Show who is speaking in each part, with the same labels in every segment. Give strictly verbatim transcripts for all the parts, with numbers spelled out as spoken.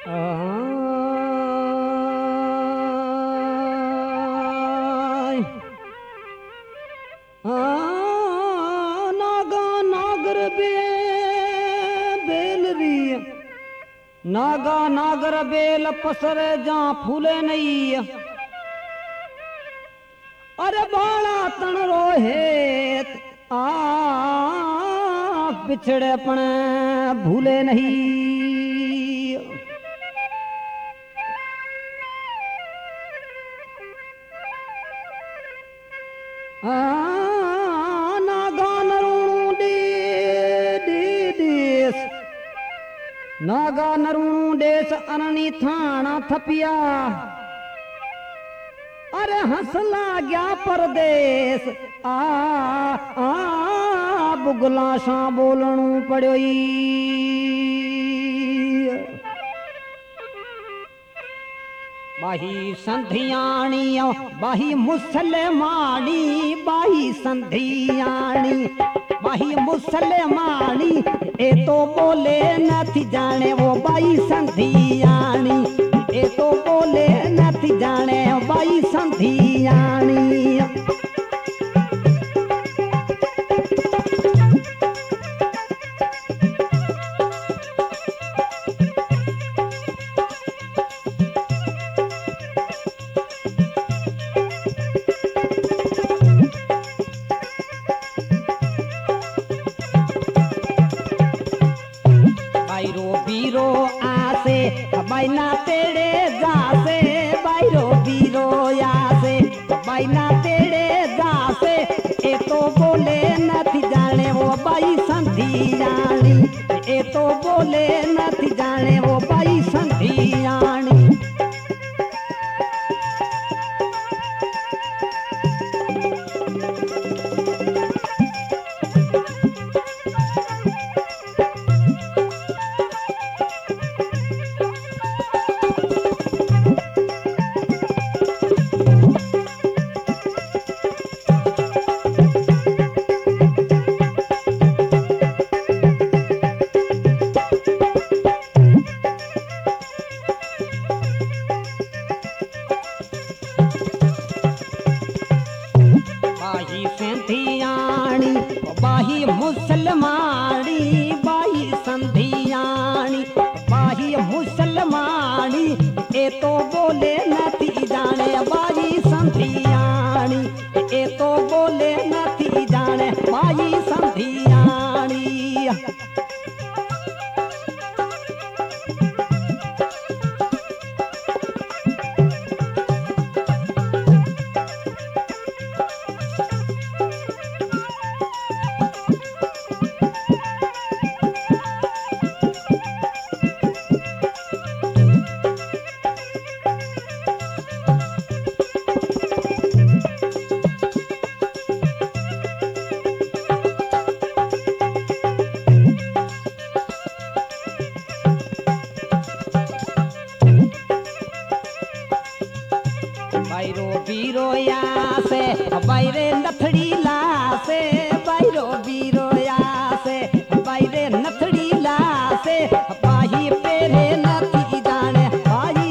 Speaker 1: आय, आ, नागा नागर बे बेलरी नागा नागर बेल पसर जा फूले नहीं अरे बाला तन रोहेत आ बिछड़े अपने भूले नहीं आ, नागा नरूणू दे दे देस नागा नरूणू देस अरणी थाना थपिया अरे हंसला गया परदेस आ आ बुगला सा बोलणू पड़ो बाही संधियाणी बाही मुसलमानी बाही संधियाणी बाही मुसलमानी ए तो बोले नथी जाने वो बाई संधियाणी ए तो बोले नथी जाने बाई संधियाणी बैना तेरे जासे बैरो बीरो यासे बैना तेरे जासे ए तो बोले नथी जाने वो बाई संधी जानी ए तो बोले नथी जाने वो बाई संधी जानी बाही मुसलमानी बाही संधियाणी बाही मुसलमानी ए तो बोले नथी जाने बाही संधियाणी ए तो बोले नथी जाने बाही संधियाणी बैरो बीरो या से बैरे नथड़ी ला से बैरो बीरो या से बैरे नथड़ी ला से बाही पेरे नथी जाने बाही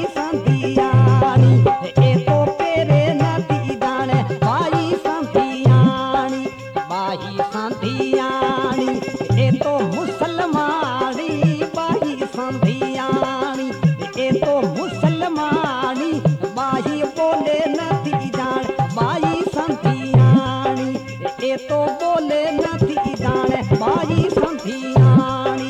Speaker 1: संधियाणी ए तो पेरे नथी जाने बाही संधियाणी बाही संधियाणी ए तो मुसलमानी बाही संधियाणी ए तो मुसलमानी बाही बोले नथी जाने बाई संधियाणी ए तो बोले नथी जाने बाई संधियाणी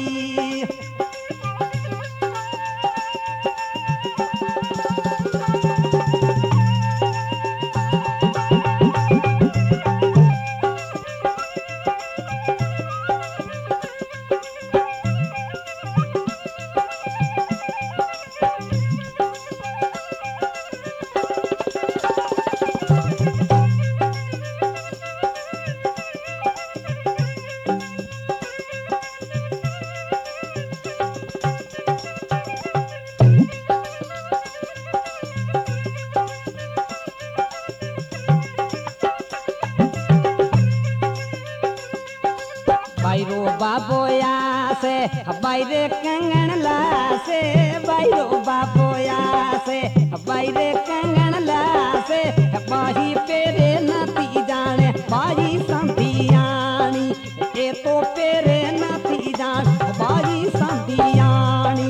Speaker 1: बाबोया से बाईरे कंगन ला से बाईरो बाबोया से बाईरे कंगन लासे बाही पेरे नती जाने बाई संधियाणी ए तो पेरे नती जान बाई संधियाणी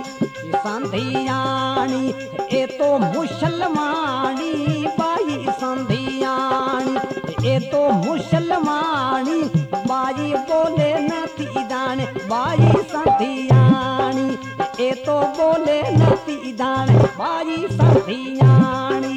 Speaker 1: संधियाणी ए तो मुसलमानी बाई संधियाणी ए तो मुसलमानी बाई बोले नती जाने बाई संधियाणी ए तो बोले नती जाने बाई संधियाणी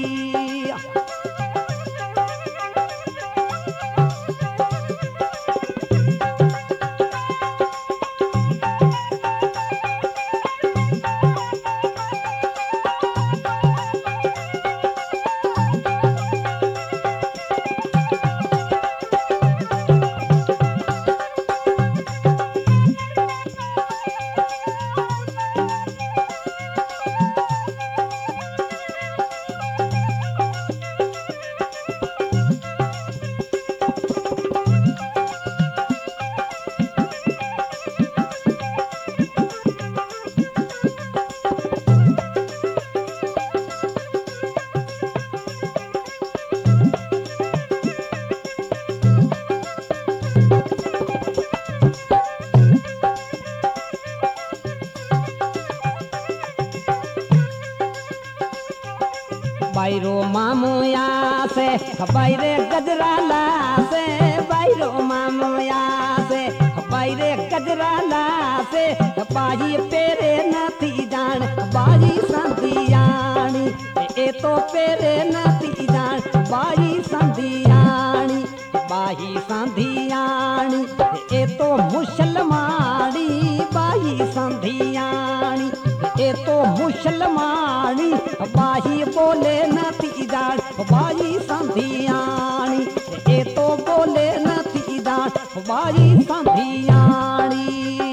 Speaker 1: बाईरो मामुया से बाईरे गजरा ला से बाईरो मामुया से बाईरे गजरा ला से बाई पेरे नती जान बाई संधियाणी ए तो पेरे नती जान बाई संधियाणी बाई संधियाणी ए तो मुसलमानी बाई संधियाणी ए तो मुसलमानी बाही बोले नती जान बाई संधियाणी ए तो बोले नती जान बाई संधियाणी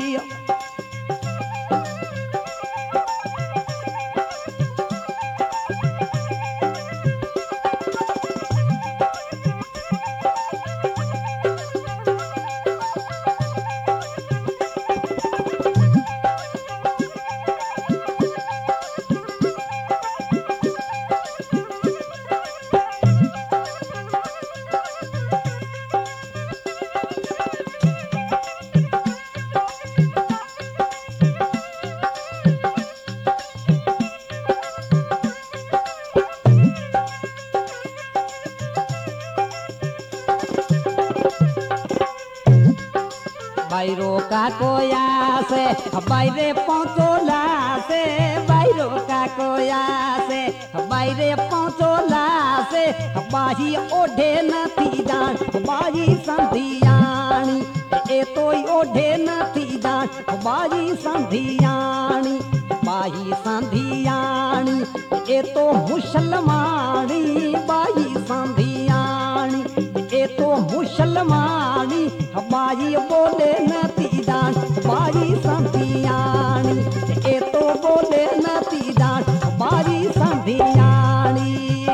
Speaker 1: बाईरो का कोया से बाईरे पहुँचोला से बाईरो का कोया से बाईरे पहुँचोला से बाही ओढ़े नती जान बाई संधियाणी ए तो ओढ़े नती जान बाई संधियाणी बाई संधियाणी ए तो मुसलमानी बाई संधियाणी ए तो मुसलमानी बाई बोले नती जान बाई संधियाणी ए तो बोले नती जान बाई संधियाणी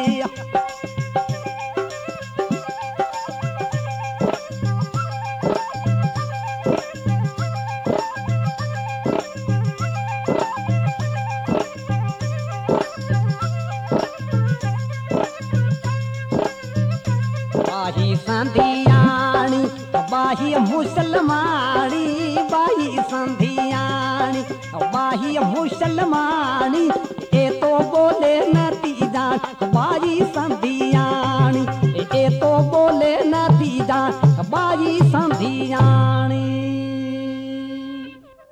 Speaker 1: बाई संधियाणी बाही मुसलमानी बाई संधियाणी बाही मुसलमानी ए तो बोले नती जान बाई संधियाणी ए तो बोले नती जान बाई संधियाणी